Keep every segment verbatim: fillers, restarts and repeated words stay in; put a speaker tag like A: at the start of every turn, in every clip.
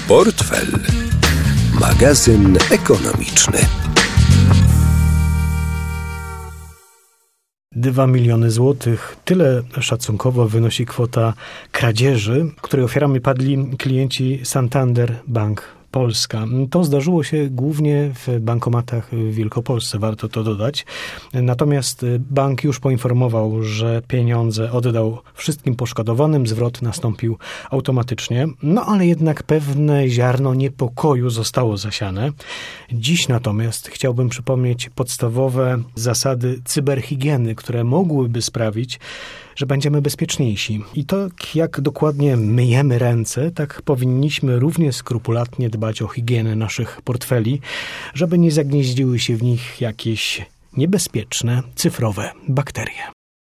A: Portfel. Magazyn ekonomiczny.
B: Dwa miliony złotych. Tyle szacunkowo wynosi kwota kradzieży, której ofiarami padli klienci Santander Bank Polska. To zdarzyło się głównie w bankomatach w Wielkopolsce, warto to dodać. Natomiast bank już poinformował, że pieniądze oddał wszystkim poszkodowanym, zwrot nastąpił automatycznie. No ale jednak pewne ziarno niepokoju zostało zasiane. Dziś natomiast chciałbym przypomnieć podstawowe zasady cyberhigieny, które mogłyby sprawić, że będziemy bezpieczniejsi. I to jak dokładnie myjemy ręce, tak powinniśmy równie skrupulatnie dbać o higienę naszych portfeli, żeby nie zagnieździły się w nich jakieś niebezpieczne cyfrowe bakterie.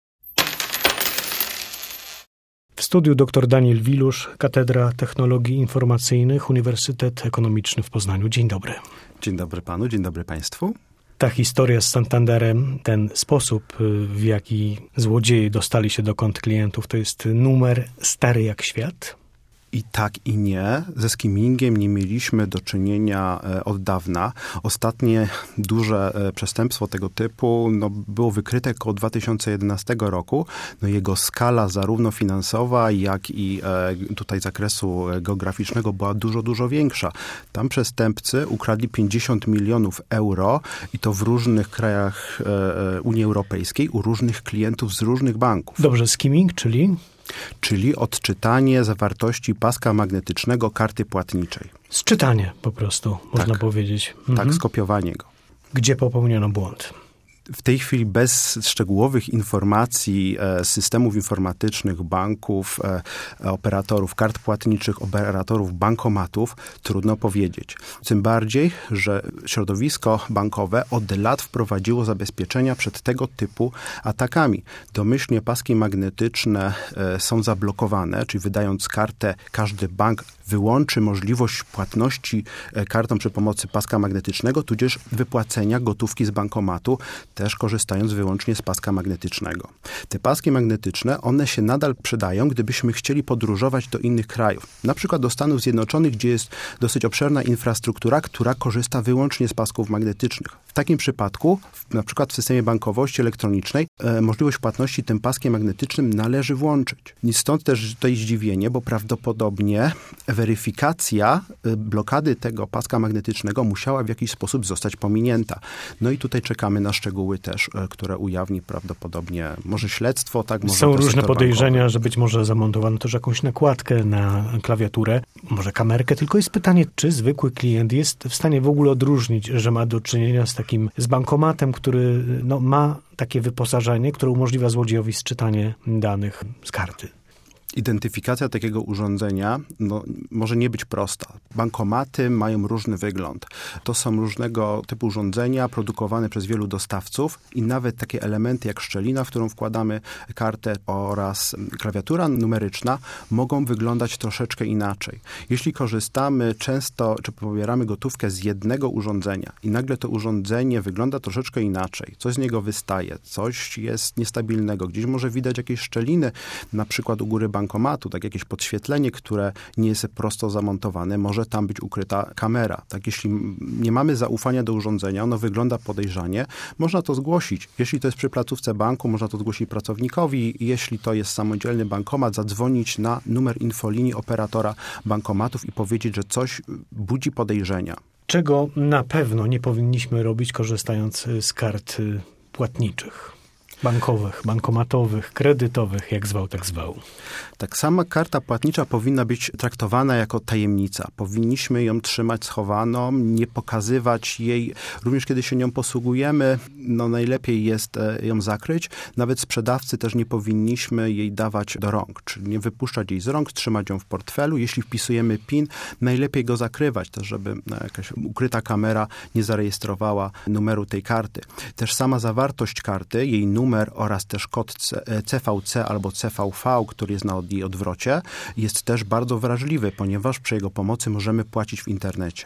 B: W studiu dr Daniel Wilusz, Katedra Technologii Informacyjnych, Uniwersytet Ekonomiczny w Poznaniu. Dzień dobry.
C: Dzień dobry panu, dzień dobry państwu.
B: Ta historia z Santanderem, ten sposób, w jaki złodzieje dostali się do kont klientów, to jest numer stary jak świat?
C: I tak i nie. Ze skimmingiem nie mieliśmy do czynienia od dawna. Ostatnie duże przestępstwo tego typu no, było wykryte około dwa tysiące jedenastego roku. No, jego skala zarówno finansowa, jak i e, tutaj zakresu geograficznego była dużo, dużo większa. Tam przestępcy ukradli pięćdziesiąt milionów euro i to w różnych krajach e, Unii Europejskiej, u różnych klientów z różnych banków.
B: Dobrze, skimming, czyli?
C: Czyli odczytanie zawartości paska magnetycznego karty płatniczej.
B: Sczytanie po prostu, można
C: tak,
B: powiedzieć.
C: Tak,
B: mhm.
C: skopiowanie go.
B: Gdzie popełniono błąd?
C: W tej chwili bez szczegółowych informacji e, systemów informatycznych, banków, e, operatorów kart płatniczych, operatorów bankomatów trudno powiedzieć. Tym bardziej, że środowisko bankowe od lat wprowadziło zabezpieczenia przed tego typu atakami. Domyślnie paski magnetyczne e, są zablokowane, czyli wydając kartę, każdy bank wyłączy możliwość płatności kartą przy pomocy paska magnetycznego, tudzież wypłacenia gotówki z bankomatu, też korzystając wyłącznie z paska magnetycznego. Te paski magnetyczne, one się nadal przydają, gdybyśmy chcieli podróżować do innych krajów. Na przykład do Stanów Zjednoczonych, gdzie jest dosyć obszerna infrastruktura, która korzysta wyłącznie z pasków magnetycznych. W takim przypadku, na przykład w systemie bankowości elektronicznej, e, możliwość płatności tym paskiem magnetycznym należy włączyć. I stąd też tutaj zdziwienie, bo prawdopodobnie weryfikacja blokady tego paska magnetycznego musiała w jakiś sposób zostać pominięta. No i tutaj czekamy na szczegóły też, które ujawni prawdopodobnie może śledztwo, tak? Może
B: Są różne podejrzenia,
C: bankowy.
B: że być może zamontowano też jakąś nakładkę na klawiaturę, może kamerkę, tylko jest pytanie, czy zwykły klient jest w stanie w ogóle odróżnić, że ma do czynienia z takim, z bankomatem, który no, ma takie wyposażenie, które umożliwia złodziejowi sczytanie danych z karty.
C: Identyfikacja takiego urządzenia no, może nie być prosta. Bankomaty mają różny wygląd. To są różnego typu urządzenia produkowane przez wielu dostawców i nawet takie elementy jak szczelina, w którą wkładamy kartę oraz klawiatura numeryczna mogą wyglądać troszeczkę inaczej. Jeśli korzystamy często, czy pobieramy gotówkę z jednego urządzenia i nagle to urządzenie wygląda troszeczkę inaczej, coś z niego wystaje, coś jest niestabilnego, gdzieś może widać jakieś szczeliny, na przykład u góry bankomatu, tak jakieś podświetlenie, które nie jest prosto zamontowane, może tam być ukryta kamera. Tak, jeśli nie mamy zaufania do urządzenia, ono wygląda podejrzanie, można to zgłosić. Jeśli to jest przy placówce banku, można to zgłosić pracownikowi. Jeśli to jest samodzielny bankomat, zadzwonić na numer infolinii operatora bankomatów i powiedzieć, że coś budzi podejrzenia.
B: Czego na pewno nie powinniśmy robić, korzystając z kart płatniczych? Bankowych, bankomatowych, kredytowych, jak zwał, tak zwał.
C: Tak, sama karta płatnicza powinna być traktowana jako tajemnica. Powinniśmy ją trzymać schowaną, nie pokazywać jej. Również kiedy się nią posługujemy, no najlepiej jest ją zakryć. Nawet sprzedawcy też nie powinniśmy jej dawać do rąk, czyli nie wypuszczać jej z rąk, trzymać ją w portfelu. Jeśli wpisujemy PIN, najlepiej go zakrywać, też żeby jakaś ukryta kamera nie zarejestrowała numeru tej karty. Też sama zawartość karty, jej numer oraz też kod C V C albo C V V, który jest na jej odwrocie, jest też bardzo wrażliwy, ponieważ przy jego pomocy możemy płacić w internecie.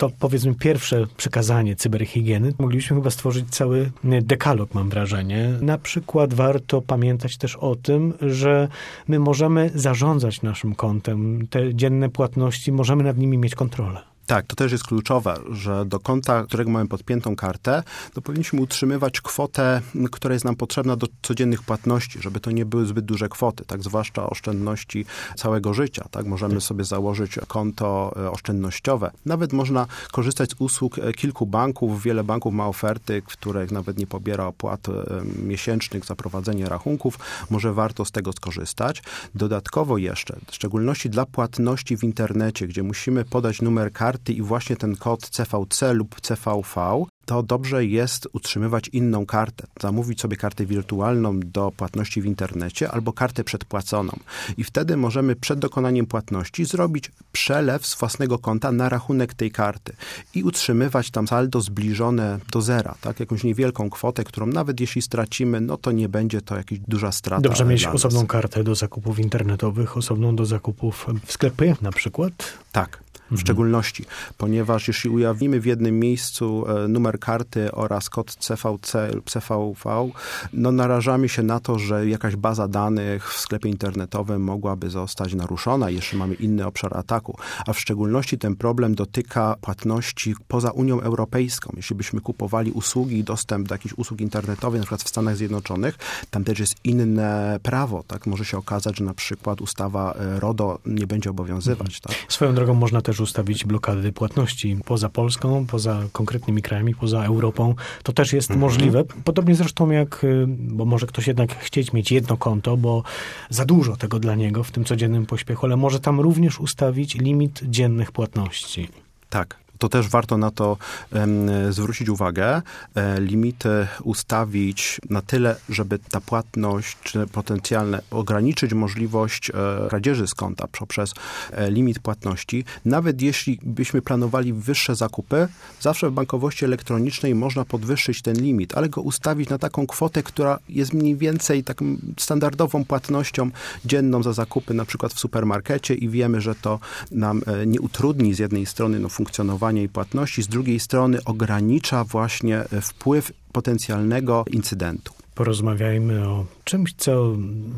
B: to powiedzmy pierwsze przekazanie cyberhigieny. Moglibyśmy chyba stworzyć cały dekalog, mam wrażenie. Na przykład warto pamiętać też o tym, że my możemy zarządzać naszym kontem. Te dzienne płatności, możemy nad nimi mieć kontrolę.
C: Tak, to też jest kluczowe, że do konta, którego mamy podpiętą kartę, to powinniśmy utrzymywać kwotę, która jest nam potrzebna do codziennych płatności, żeby to nie były zbyt duże kwoty, tak, zwłaszcza oszczędności całego życia, tak, możemy sobie założyć konto oszczędnościowe. Nawet można korzystać z usług kilku banków, wiele banków ma oferty, których nawet nie pobiera opłat miesięcznych za prowadzenie rachunków, może warto z tego skorzystać. Dodatkowo jeszcze, w szczególności dla płatności w internecie, gdzie musimy podać numer karty, i właśnie ten kod C V C lub C V V, to dobrze jest utrzymywać inną kartę. Zamówić sobie kartę wirtualną do płatności w internecie albo kartę przedpłaconą. I wtedy możemy przed dokonaniem płatności zrobić przelew z własnego konta na rachunek tej karty i utrzymywać tam saldo zbliżone do zera. Tak? Jakąś niewielką kwotę, którą nawet jeśli stracimy, no to nie będzie to jakaś duża strata.
B: Dobrze mieć osobną kartę do zakupów internetowych, osobną do zakupów w sklepie na przykład?
C: Tak. W szczególności, ponieważ jeśli ujawnimy w jednym miejscu numer karty oraz kod C V C lub C V V, no narażamy się na to, że jakaś baza danych w sklepie internetowym mogłaby zostać naruszona, jeśli mamy inny obszar ataku. A w szczególności ten problem dotyka płatności poza Unią Europejską. Jeśli byśmy kupowali usługi i dostęp do jakichś usług internetowych, na przykład w Stanach Zjednoczonych, tam też jest inne prawo. Tak? Może się okazać, że na przykład ustawa RODO nie będzie obowiązywać. Tak?
B: Swoją drogą można też ustawić blokady płatności poza Polską, poza konkretnymi krajami, poza Europą. To też jest mhm. możliwe. Podobnie zresztą jak, bo może ktoś jednak chcieć mieć jedno konto, bo za dużo tego dla niego w tym codziennym pośpiechu, ale może tam również ustawić limit dziennych płatności.
C: Tak. To też warto na to um, zwrócić uwagę. E, limity ustawić na tyle, żeby ta płatność czy potencjalne ograniczyć możliwość e, kradzieży z konta poprzez e, limit płatności. Nawet jeśli byśmy planowali wyższe zakupy, zawsze w bankowości elektronicznej można podwyższyć ten limit, ale go ustawić na taką kwotę, która jest mniej więcej taką standardową płatnością dzienną za zakupy, na przykład w supermarkecie i wiemy, że to nam e, nie utrudni z jednej strony no, funkcjonowania i płatności, z drugiej strony ogranicza właśnie wpływ potencjalnego incydentu.
B: Porozmawiajmy o czymś, co,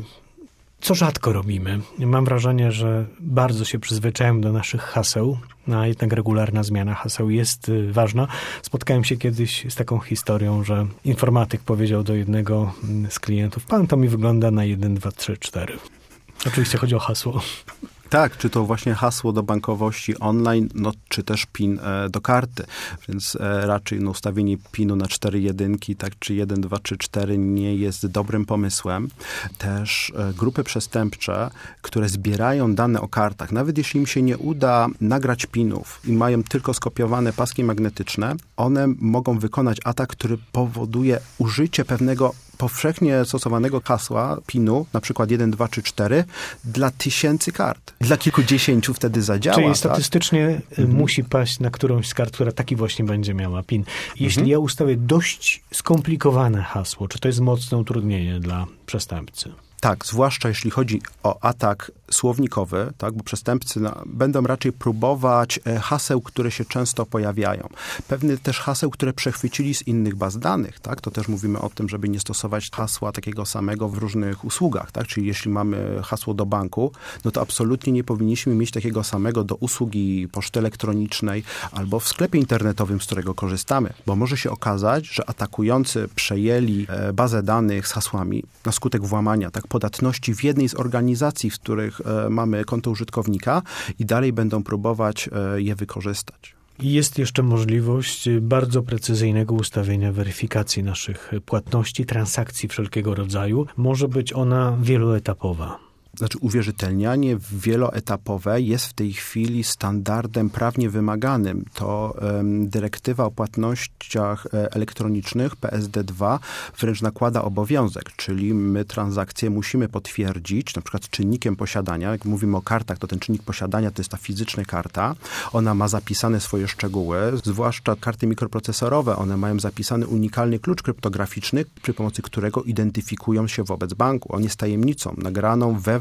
B: co rzadko robimy. Mam wrażenie, że bardzo się przyzwyczaiłem do naszych haseł, a jednak regularna zmiana haseł jest ważna. Spotkałem się kiedyś z taką historią, że informatyk powiedział do jednego z klientów: pan to mi wygląda na jeden, dwa, trzy, cztery. Oczywiście chodzi o hasło.
C: Tak, czy to właśnie hasło do bankowości online, no, czy też PIN e, do karty. Więc e, raczej no, ustawienie PIN-u na cztery jedynki, tak, czy jeden, dwa, trzy, cztery nie jest dobrym pomysłem. Też e, grupy przestępcze, które zbierają dane o kartach, nawet jeśli im się nie uda nagrać PIN-ów i mają tylko skopiowane paski magnetyczne, one mogą wykonać atak, który powoduje użycie pewnego powszechnie stosowanego hasła PIN-u, na przykład jeden, dwa, trzy, cztery, dla tysięcy kart. Dla kilkudziesięciu wtedy zadziała.
B: Czyli
C: tak?
B: statystycznie mhm. musi paść na którąś z kart, która taki właśnie będzie miała PIN. Jeśli mhm. ja ustawię dość skomplikowane hasło, czy to jest mocne utrudnienie dla przestępcy?
C: Tak, zwłaszcza jeśli chodzi o atak słownikowy, tak, bo przestępcy no, będą raczej próbować haseł, które się często pojawiają. Pewnie też haseł, które przechwycili z innych baz danych, tak, to też mówimy o tym, żeby nie stosować hasła takiego samego w różnych usługach, tak, czyli jeśli mamy hasło do banku, no to absolutnie nie powinniśmy mieć takiego samego do usługi poczty elektronicznej albo w sklepie internetowym, z którego korzystamy, bo może się okazać, że atakujący przejęli bazę danych z hasłami na skutek włamania, tak, podatności w jednej z organizacji, w których e, mamy konto użytkownika i dalej będą próbować e, je wykorzystać.
B: Jest jeszcze możliwość bardzo precyzyjnego ustawienia weryfikacji naszych płatności, transakcji wszelkiego rodzaju. Może być ona wieloetapowa.
C: Znaczy uwierzytelnianie wieloetapowe jest w tej chwili standardem prawnie wymaganym. To um, dyrektywa o płatnościach elektronicznych P S D dwa wręcz nakłada obowiązek, czyli my transakcje musimy potwierdzić, na przykład czynnikiem posiadania. Jak mówimy o kartach, to ten czynnik posiadania to jest ta fizyczna karta. Ona ma zapisane swoje szczegóły, zwłaszcza karty mikroprocesorowe. One mają zapisany unikalny klucz kryptograficzny, przy pomocy którego identyfikują się wobec banku. On jest tajemnicą nagraną wewnątrz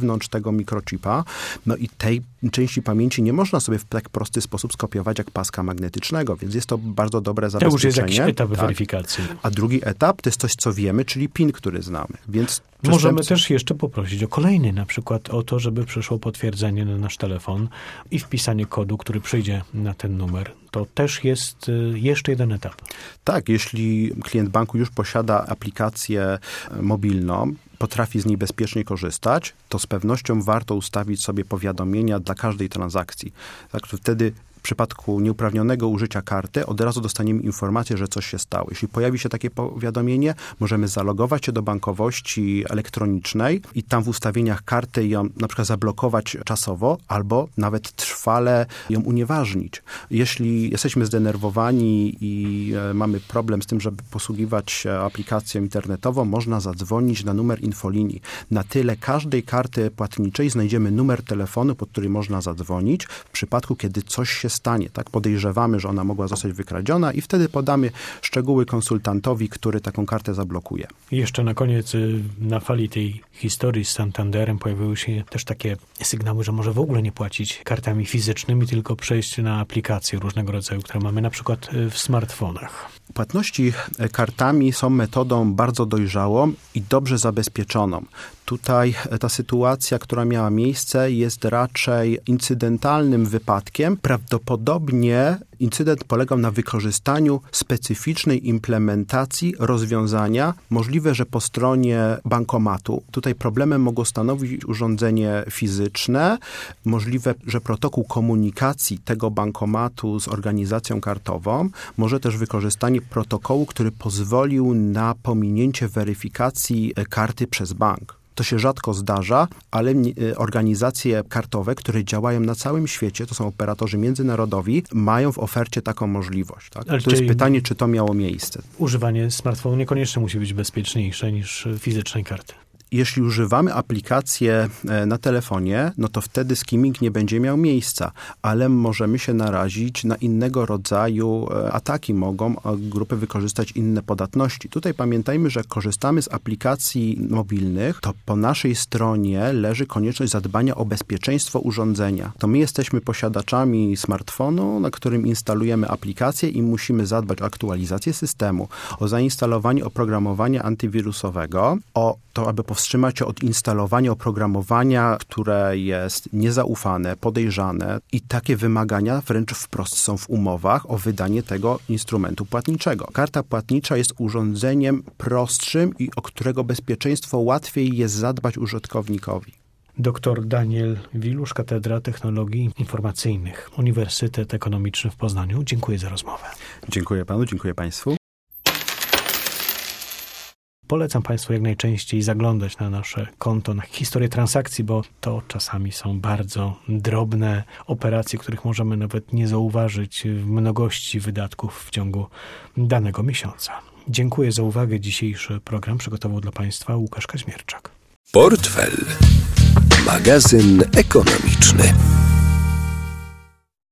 C: wewnątrz tego mikrochipa. No i tej części pamięci nie można sobie w tak prosty sposób skopiować jak paska magnetycznego, więc jest to bardzo dobre zabezpieczenie.
B: To już jest jakiś etap
C: tak.
B: weryfikacji.
C: A drugi etap to jest coś, co wiemy, czyli PIN, który znamy. Więc
B: możemy też jeszcze poprosić o kolejny, na przykład o to, żeby przyszło potwierdzenie na nasz telefon i wpisanie kodu, który przyjdzie na ten numer. To też jest jeszcze jeden etap.
C: Tak, jeśli klient banku już posiada aplikację mobilną, potrafi z niej bezpiecznie korzystać, to z pewnością warto ustawić sobie powiadomienia dla każdej transakcji. Tak, wtedy w przypadku nieuprawnionego użycia karty od razu dostaniemy informację, że coś się stało. Jeśli pojawi się takie powiadomienie, możemy zalogować się do bankowości elektronicznej i tam w ustawieniach karty ją na przykład zablokować czasowo albo nawet trwale ją unieważnić. Jeśli jesteśmy zdenerwowani i mamy problem z tym, żeby posługiwać się aplikacją internetową, można zadzwonić na numer infolinii. Na tyle każdej karty płatniczej znajdziemy numer telefonu, pod który można zadzwonić w przypadku, kiedy coś się stanie, tak? Podejrzewamy, że ona mogła zostać wykradziona i wtedy podamy szczegóły konsultantowi, który taką kartę zablokuje.
B: I jeszcze na koniec, na fali tej historii z Santanderem pojawiły się też takie sygnały, że może w ogóle nie płacić kartami fizycznymi, tylko przejść na aplikacje różnego rodzaju, które mamy na przykład w smartfonach.
C: Płatności kartami są metodą bardzo dojrzałą i dobrze zabezpieczoną. Tutaj ta sytuacja, która miała miejsce, jest raczej incydentalnym wypadkiem. Prawdopodobnie incydent polegał na wykorzystaniu specyficznej implementacji rozwiązania. Możliwe, że po stronie bankomatu. Tutaj problemem mogło stanowić urządzenie fizyczne. Możliwe, że protokół komunikacji tego bankomatu z organizacją kartową. Może też wykorzystanie protokołu, który pozwolił na pominięcie weryfikacji karty przez bank. To się rzadko zdarza, ale organizacje kartowe, które działają na całym świecie, to są operatorzy międzynarodowi, mają w ofercie taką możliwość. Tak? To jest pytanie, czy to miało miejsce.
B: Używanie smartfonu niekoniecznie musi być bezpieczniejsze niż fizycznej karty.
C: Jeśli używamy aplikację na telefonie, no to wtedy skimming nie będzie miał miejsca, ale możemy się narazić na innego rodzaju ataki. Mogą grupy wykorzystać inne podatności. Tutaj pamiętajmy, że korzystamy z aplikacji mobilnych, to po naszej stronie leży konieczność zadbania o bezpieczeństwo urządzenia. To my jesteśmy posiadaczami smartfonu, na którym instalujemy aplikację i musimy zadbać o aktualizację systemu, o zainstalowanie oprogramowania antywirusowego, o to, aby powstrzymać się od instalowania oprogramowania, które jest niezaufane, podejrzane i takie wymagania wręcz wprost są w umowach o wydanie tego instrumentu płatniczego. Karta płatnicza jest urządzeniem prostszym i o którego bezpieczeństwo łatwiej jest zadbać użytkownikowi.
B: Doktor Daniel Wilusz, Katedra Technologii Informacyjnych, Uniwersytet Ekonomiczny w Poznaniu. Dziękuję za rozmowę.
C: Dziękuję panu, dziękuję państwu.
B: Polecam państwu jak najczęściej zaglądać na nasze konto, na historię transakcji, bo to czasami są bardzo drobne operacje, których możemy nawet nie zauważyć w mnogości wydatków w ciągu danego miesiąca. Dziękuję za uwagę. Dzisiejszy program przygotował dla państwa Łukasz Kaźmierczak.
A: Portfel. Magazyn ekonomiczny.